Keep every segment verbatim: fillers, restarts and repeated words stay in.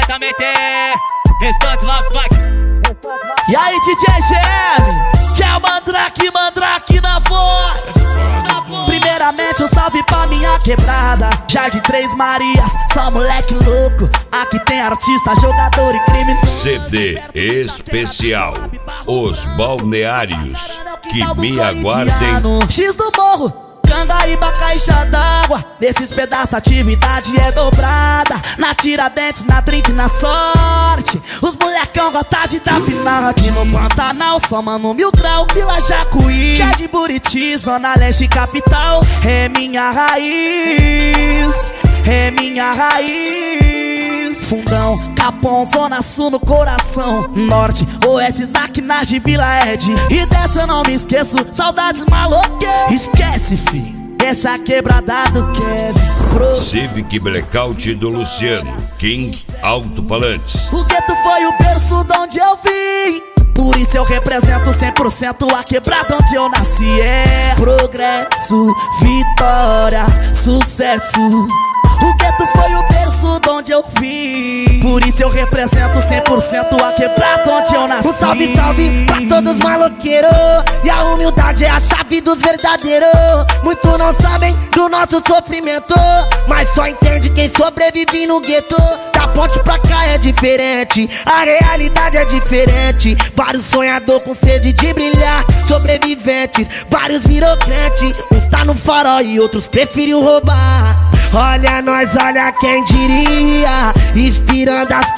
diretamente. Restante Love Funk. E aí, D J G M, que é o Mandrake, Mandrake na voz. Primeiramente um salve pra minha quebrada, Jardim Três Marias, só moleque louco. Aqui tem artista, jogador e criminoso. C D especial Os Balneários, que me aguardem. X do morro, Cangaíba, caixa d'água. Nesses pedaços a atividade é dobrada. Na Tiradentes, na trinta e na sorte. Os molecão gostam de tapinar. Aqui no Pantanal, só mano mil grau. Vila Jacuí, Jardim Buriti, Zona Leste capital. É minha raiz, é minha raiz. Fundão, Capão, Zona Sul no coração. Norte, Oeste, Zaquinagem, Vila Ed. E dessa eu não me esqueço, saudades maloqueiras. Esquece, fi, essa quebrada do Kevin Pro. Civic Blackout do Luciano, King Alto-Falantes. O gueto foi o berço de onde eu vim, por isso eu represento cem por cento a quebrada onde eu nasci. É progresso, vitória, sucesso. O gueto foi o berço de onde eu vim, por isso eu represento cem por cento a quebrada onde eu nasci. Um salve, salve pra todos os maloqueiros. E a humildade é a chave dos verdadeiros. Muitos não sabem do nosso sofrimento, mas só entende quem sobrevive no gueto. Da ponte pra cá é diferente, a realidade é diferente. Vários sonhadores com sede de brilhar, sobreviventes, vários virou crente. Uns tá no farol e outros preferiu roubar. Olha nós, olha quem diria, inspirando as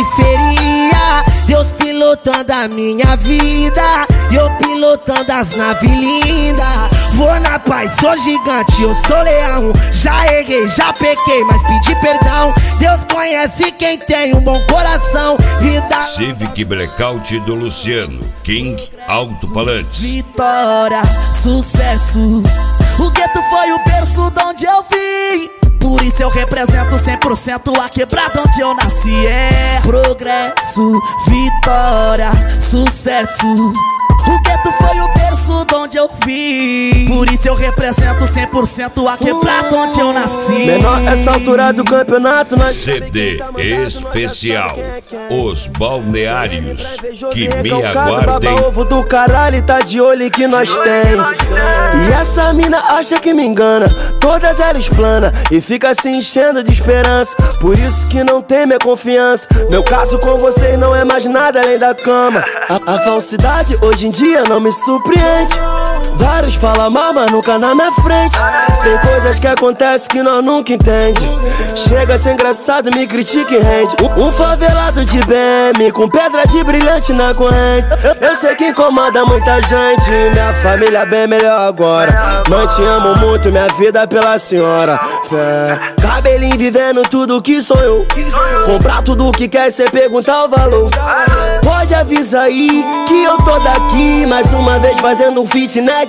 periferias. Deus pilotando a minha vida, e eu pilotando as naves lindas. Vou na paz, sou gigante, eu sou leão. Já errei, já pequei, mas pedi perdão. Deus conhece quem tem um bom coração. Vida Civic Blackout do Luciano, King Alto-Falantes. Vitória, sucesso. O gueto foi o berço de onde eu vim, por isso eu represento cem por cento a quebrada onde eu nasci. É progresso, vitória, sucesso. O gueto foi o berço de onde eu vim, por isso eu represento cem por cento a quebrada onde eu nasci. Menor essa altura do campeonato nós... C D especial Os Balneários, que me Baba aguardem. ovo do caralho, tá de olho que nós tem. E essa mina acha que me engana, todas elas plana e fica se enchendo de esperança. Por isso que não tem minha confiança. Meu caso com vocês não é mais nada além da cama. A, a falsidade hoje em dia não me surpreende. Vários falam mal, mas nunca na minha frente. Tem coisas que acontecem que nós nunca entende. Chega a ser engraçado, me critica e rende. Um, um favelado de B M com pedra de brilhante na corrente. Eu, eu sei que incomoda muita gente. Minha família bem melhor agora. Mãe, te amo muito, minha vida pela senhora. Fé. Cabelinho vivendo tudo que sonhou. Comprar tudo que quer, cê perguntar o valor. Pode avisar aí que eu tô daqui mais uma vez fazendo um feat inédito.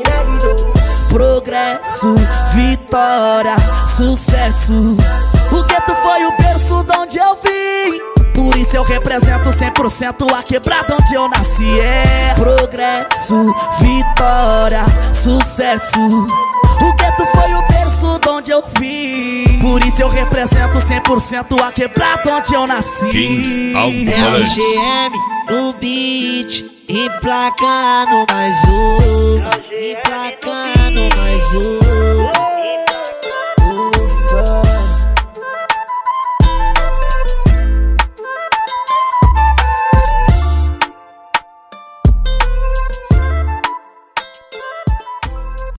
Progresso, vitória, sucesso. O gueto foi o berço de onde eu vim, por isso eu represento cem por cento a quebrada onde eu nasci. É progresso, vitória, sucesso. O gueto foi o berço de onde eu vim, por isso eu represento cem por cento a quebrada onde eu nasci. King é o Alto-Falantes. G M no beat, emplacando mais um, emplacando mais um.